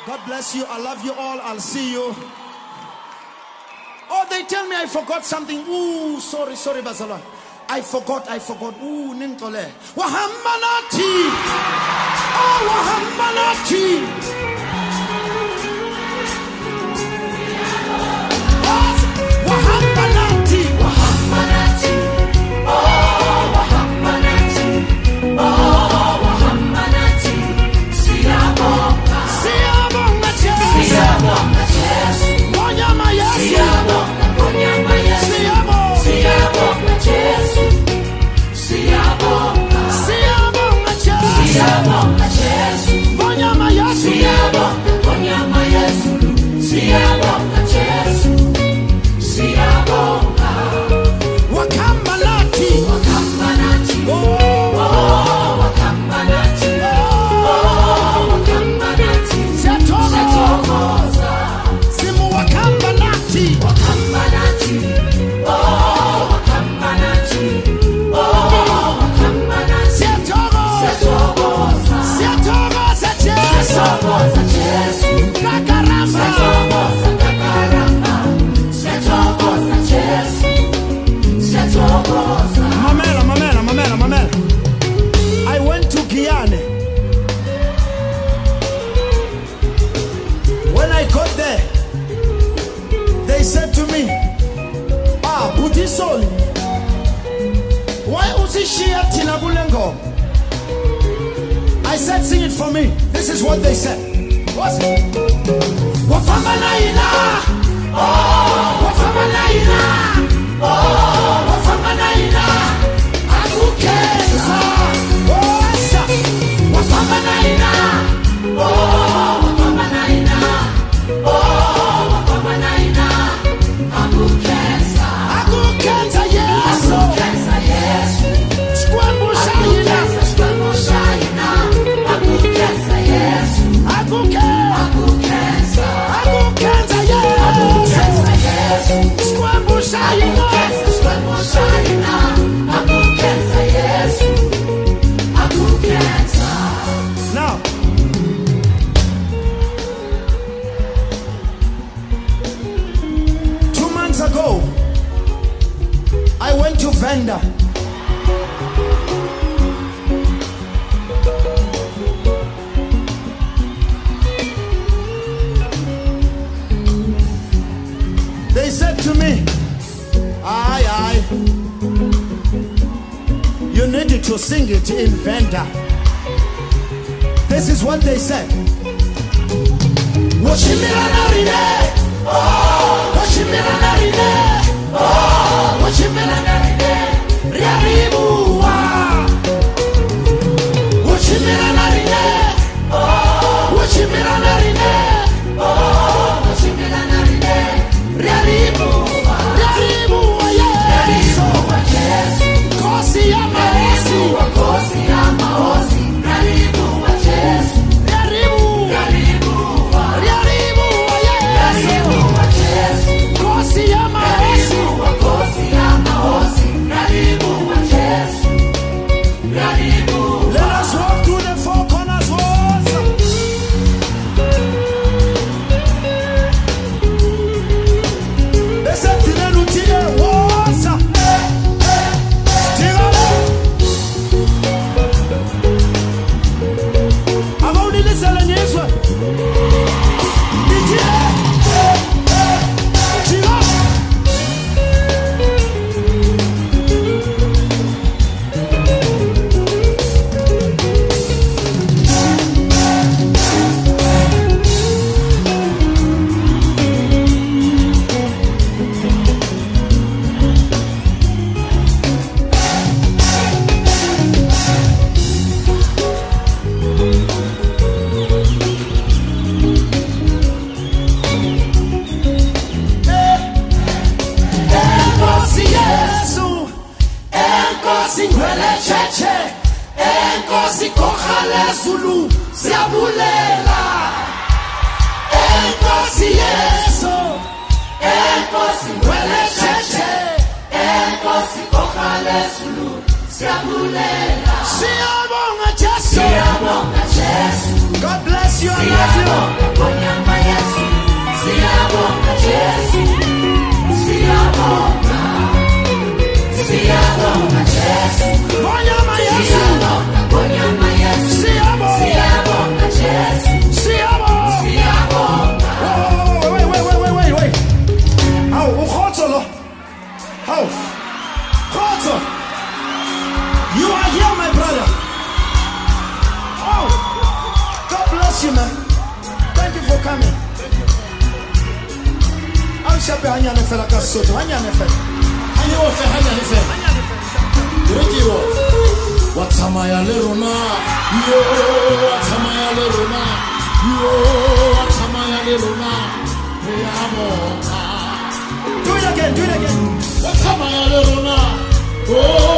God bless you. I love you all. I'll see you. Oh, they tell me I forgot something. Ooh, sorry, Bazalwa. I forgot. Ooh, Nintole. Wahambanati. Oh, Wahambanati. Wahambanati. Wahambanati. Oh, Wahambanati. Oh, Wahambanati. Siyabonga. Siyabonga Jesu. Siyabonga Jesu. Bonyama Yesu. Siyabonga. Bonyama Yesu. Siyabonga. Siyabonga Jesu. Siyabonga. Siyabonga Jesu. Siyabonga Jesu. Bonyama Yesu. Siyabonga. Bonyama Yesu. Siyabonga Jesu. Siyabonga. Wakambanati. Wakambanati. Oh, Wakambanati. Oh, Wakambanati. Setokoza. Simu Wakambanati. Wakambanati. Oh, Wakambanati. Oh, Wakambanati. Setokoza. Setokoza Jesu. Setokoza Jesu. Kakaramba. Setokoza kakaramba. Setokoza Jesu. Setokoza. Mamela. I went to Guyana. When I got there, they said to me, Butisoli, why Utishia Tinabulengo? I said, sing it for me. This is what they said. What's it? Wafamanaina. Oh, Wafamanaina. Oh, Wafamanaina. Akukeza. Oh, Asa. Wafamanaina. Oh, Wafamanaina. Oh, Wafamanaina. Akukeza. Akukeza Yesu. Akukeza Yesu. Skwambushaina. Skwambushaina. Akukeza Yesu. Akukeza. Akukeza Yesu. Akukeza Yesu. Skwambushaina. Skwambushaina. Akukeza Yesu. Akukeza. Now, 2 months ago, I went to Venda. They said to me, aye, you needed to sing it in Venda. This is what they said. Washimiranarine, oh, Washimiranarine, oh, Washimiranarine, Riaribuwa. Washimiranarine, oh, Washimiranarine, oh, Washimiranarine, Riaribuwa. Riaribuwa, yeah. Riaribuwa, yes. Kosi ya maosi. Kosi ya maosi. Riaribuwa, yes. Riaribuwa. Riaribuwa, yes. Riaribuwa, yes. Kosi ya maosi. Kosi ya maosi. Riaribuwa, yes. Riaribuwa. Let us walk through the four corners walls. They said, Tinelutie walls. I'm only listening to this one. Singwele cheche, enkosi kokhale Zulu, siyabulela. Enkosi Yesu, enkosi ngwele cheche, enkosi kokhale Zulu, siyabulela. Siyabonga Jesu. God bless you. I love you. hanya nefela kasoto hanya nefela hanya wofe hanya nefela Rikiwo watamaya lerona yo watamaya lerona yo watamaya lerona do it again watamaya lerona oh